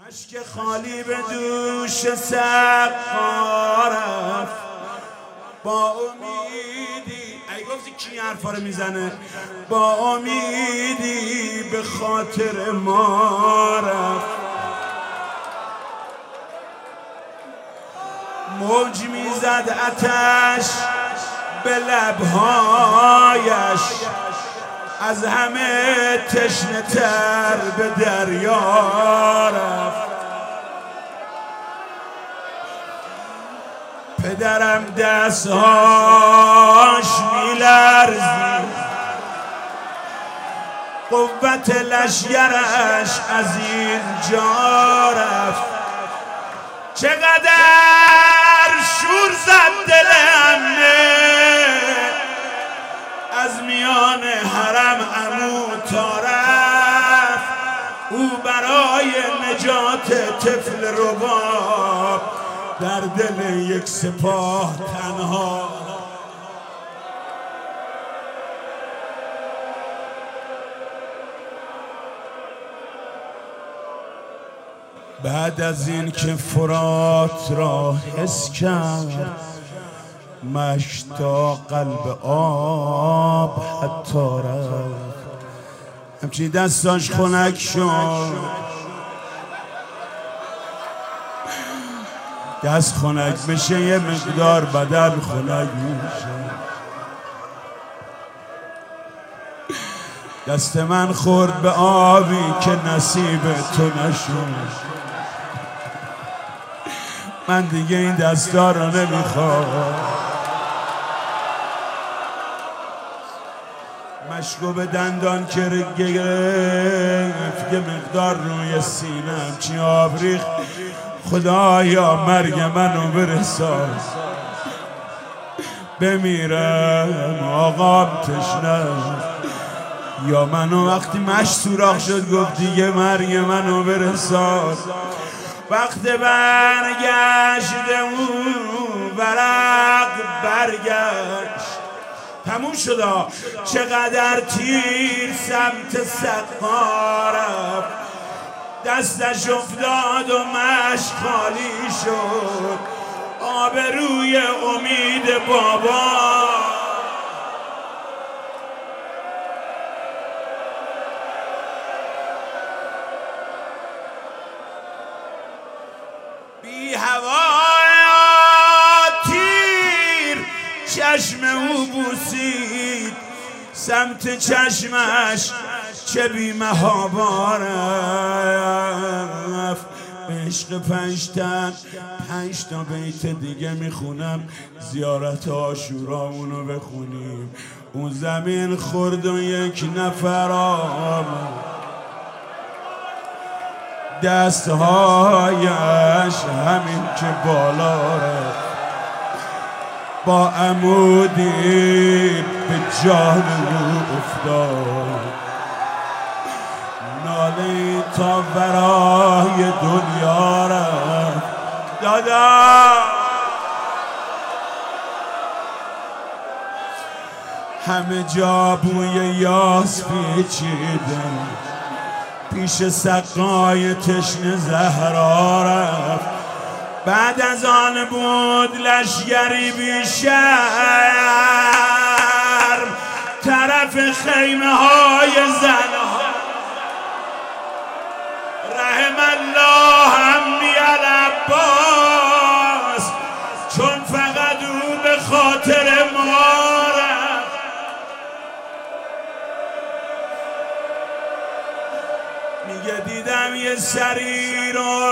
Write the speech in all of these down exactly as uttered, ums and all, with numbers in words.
اشک خالی به دوش سقا رفت با امیدی. ای گفتی کی حرفا رو میزنه؟ با امیدی به خاطر ما رفت. موج میزد آتش به لبهایش، از همه تشنه تر به دریا رفت. پدرم دستهاش میلرزید، قوت لشگرش از این جا رفت. چقدر شور زد دل عمه، از میان حرم عمو تا رفت. او برای نجات طفل رباب در دل یک سپاه تنها. بعد از این که فرات را حس کرد، مشتا قلب آب حتی رفت. همچی دستاش خنک شد، دست خنک بشه یه مقدار بدن خنک میشه. دست من خورد به آبی که نصیب تو نشد. من دیگه این دستا رو نمیخوام. مشکو به دندان که گرفت، یه مقدار روی سینم چی آب ریخت. خدایا مرگ منو برسان، بمیرم آقام تشنه. یا منو وقتی مش سوراخ شد گفت دیگه مرگ منو برسان. وقت برگشت اون ورق برگشت، تموم شد. چقدر تیر سمت سقا رفت، دستش افتاد و مش خالی شد. آبروی امید بابا بی هوای تیر چشم او بوسید، سمت چشمش چه بی محابا رفت. به عشق پنجتن پنج تا بیت دیگه میخونم، زیارت عاشورامونو بخونیم. اون زمین خورد و یک نفر آمد، دستهایش همین که بالا رفت. با عمودی به جان او افتاد، ناله تا برای دنیا رفت. دادا همه جا بوی یاس پیچیده، پیش سقای تشنه زهرا رفت. بعد از آن بود لشگری بی شرم، طرف خیمه های زنها. رحم الله عمی العباس، چون فقط او به خاطر ما رفت. میگه دیدم یه سری رو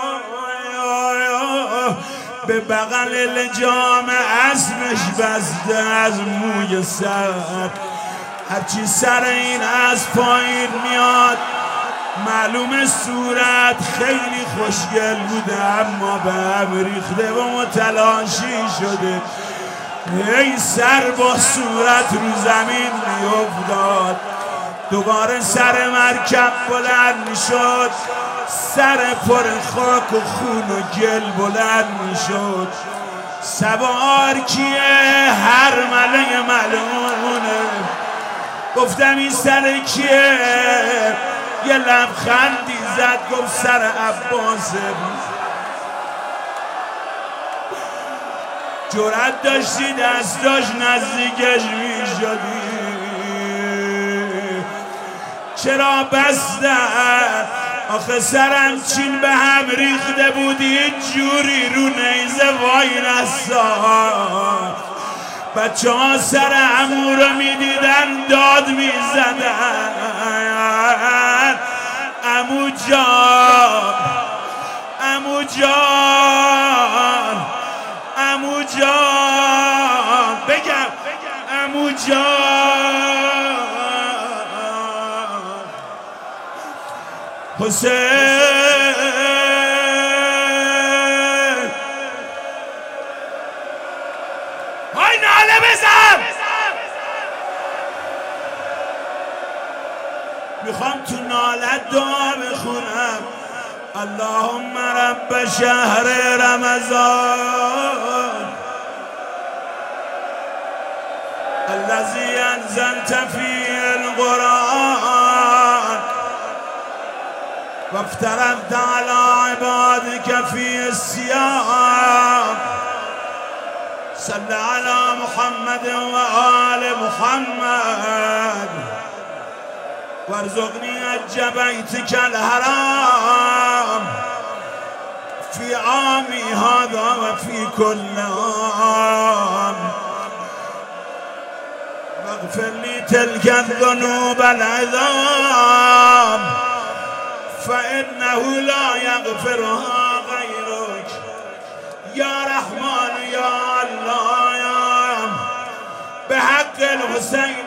به بغل لجام اسبش بسته از موی سر. هرچی سر این اسب پایین میاد معلوم صورت خیلی خوشگل بوده، اما به هم ریخته و متلاشی شده. ای سر با صورت رو زمین میافتاد، دوباره سر مرکب بلند میشد، سر پر خاک و خون و گل بلند میشد. سوار کیه؟ هر مله ملعونه. گفتم این سر کیه؟ یه لبخندی زد گفت سر عباسه. جرأت داشتی دستاش نزدیکش میشدی، چرا بستن؟ آخه سرم چین به هم ریخته بودی جوری رو نیزه وای نسا. بچه ها سر عمو رو میدیدن داد میزدن عمو جان عمو جان عمو جان بگم عمو جان حسین های ناله بزن. میخوام تو نالت دعا بخونم. اللهم رب شهر رمضان الذي انزلت فيه القرآن وافترضت على عبادك فيه الصيام صل على محمد وآل محمد وارزقني حج بيتك الحرام في عامي هذا وفي كل عام واغفر لي تلك الذنوب العظام فإنه لا يغفرها غيرك يا رحمن يا الله يا بحق الحسين